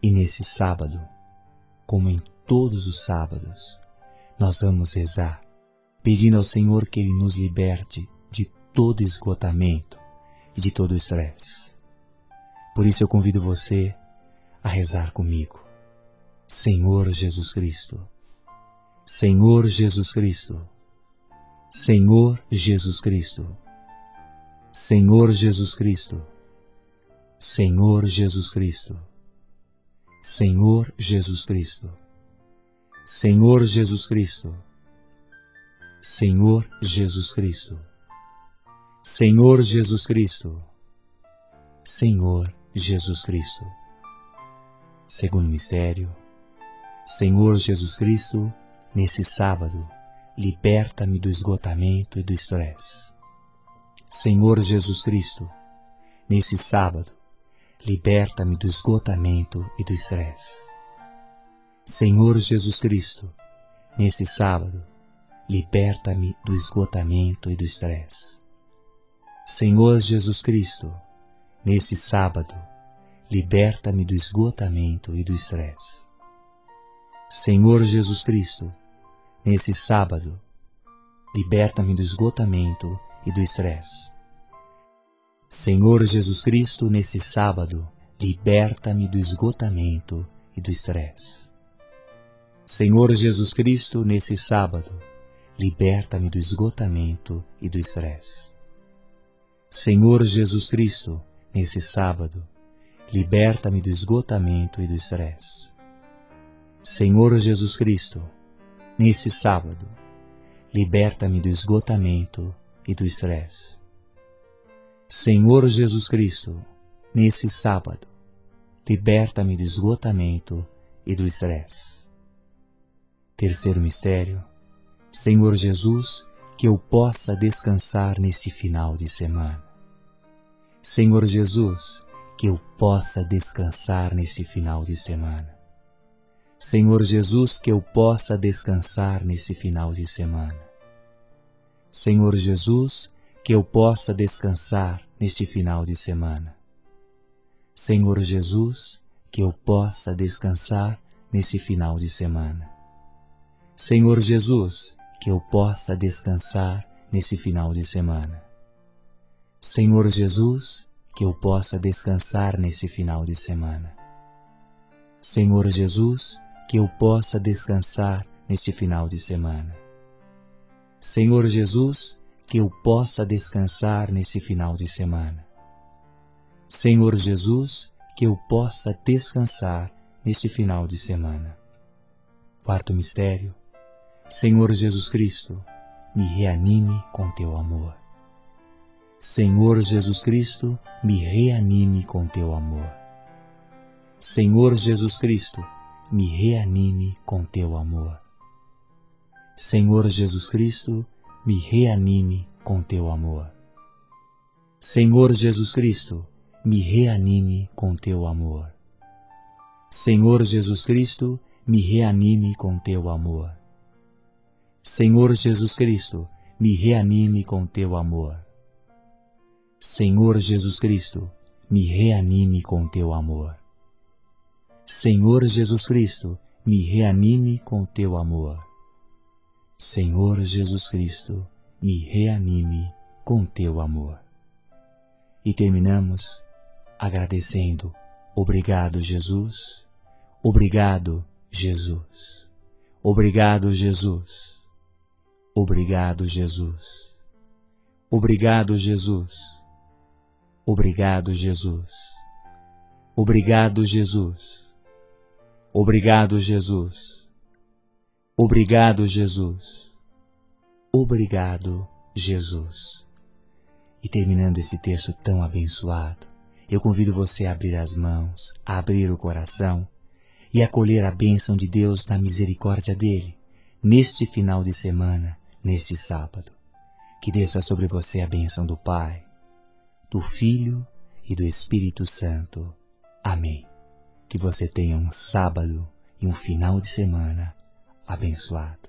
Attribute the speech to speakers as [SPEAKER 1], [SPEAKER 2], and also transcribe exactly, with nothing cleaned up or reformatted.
[SPEAKER 1] E nesse sábado, como em todos os sábados, nós vamos rezar, pedindo ao Senhor que Ele nos liberte de todo esgotamento e de todo estresse. Por isso eu convido você a rezar comigo. Senhor Jesus Cristo, Senhor Jesus Cristo, Senhor Jesus Cristo, Senhor Jesus Cristo, Senhor Jesus Cristo, Senhor Jesus Cristo, Senhor Jesus Cristo, Senhor Jesus Cristo, Senhor Jesus Cristo, Senhor Jesus Cristo. Segundo mistério, Senhor Jesus Cristo, nesse sábado, liberta-me do esgotamento e do estresse. Senhor Jesus Cristo, nesse sábado, liberta-me do esgotamento e do estresse. Senhor Jesus Cristo, nesse sábado, liberta-me do esgotamento e do estresse. Senhor Jesus Cristo, nesse sábado, liberta-me do esgotamento e do estresse. Senhor Jesus Cristo, nesse sábado, liberta-me do esgotamento e do estresse. Senhor Jesus Cristo, nesse sábado, liberta-me do esgotamento e do estresse. Senhor Jesus Cristo, nesse sábado, liberta-me do esgotamento e do estresse. Senhor Jesus Cristo, nesse sábado, liberta-me do esgotamento e do estresse. Senhor Jesus Cristo, nesse sábado, liberta-me do esgotamento e do estresse. Senhor Jesus Cristo, nesse sábado, liberta-me do esgotamento e do estresse. Terceiro mistério, Senhor Jesus, que eu possa descansar nesse final de semana. Senhor Jesus, que eu possa descansar nesse final de semana. Senhor Jesus, que eu possa descansar nesse final de semana. Senhor Jesus, que eu possa descansar neste final de semana. Senhor Jesus, que eu possa descansar nesse final de semana. Senhor Jesus, que eu possa descansar nesse final de semana. Senhor Jesus, que eu possa descansar nesse final de semana. Senhor Jesus, que eu possa descansar neste final de semana. Senhor Jesus, que eu possa descansar nesse final de semana. Senhor Jesus, que eu possa descansar neste final de semana. Quarto mistério, Senhor Jesus Cristo, me reanime com teu amor. Senhor Jesus Cristo, me reanime com teu amor. Senhor Jesus Cristo, me reanime com teu amor. Senhor Jesus Cristo, me reanime com teu amor. Senhor Jesus Cristo, me reanime com teu amor. Senhor Jesus Cristo, me reanime com teu amor. Senhor Jesus Cristo, me reanime com teu amor. Senhor Jesus Cristo, me reanime com teu amor. Senhor Jesus Cristo, me reanime com teu amor. Senhor Jesus Cristo, me reanime com teu amor. E terminamos agradecendo. Obrigado, Jesus. Obrigado, Jesus. Obrigado, Jesus. Obrigado, Jesus. Obrigado, Jesus. Obrigado, Jesus. Obrigado, Jesus. Obrigado, Jesus. Obrigado, Jesus. Obrigado, Jesus. E terminando esse texto tão abençoado, eu convido você a abrir as mãos, a abrir o coração e acolher a bênção de Deus na misericórdia dele, neste final de semana, neste sábado. Que desça sobre você a bênção do Pai, do Filho e do Espírito Santo. Amém. Que você tenha um sábado e um final de semana abençoado.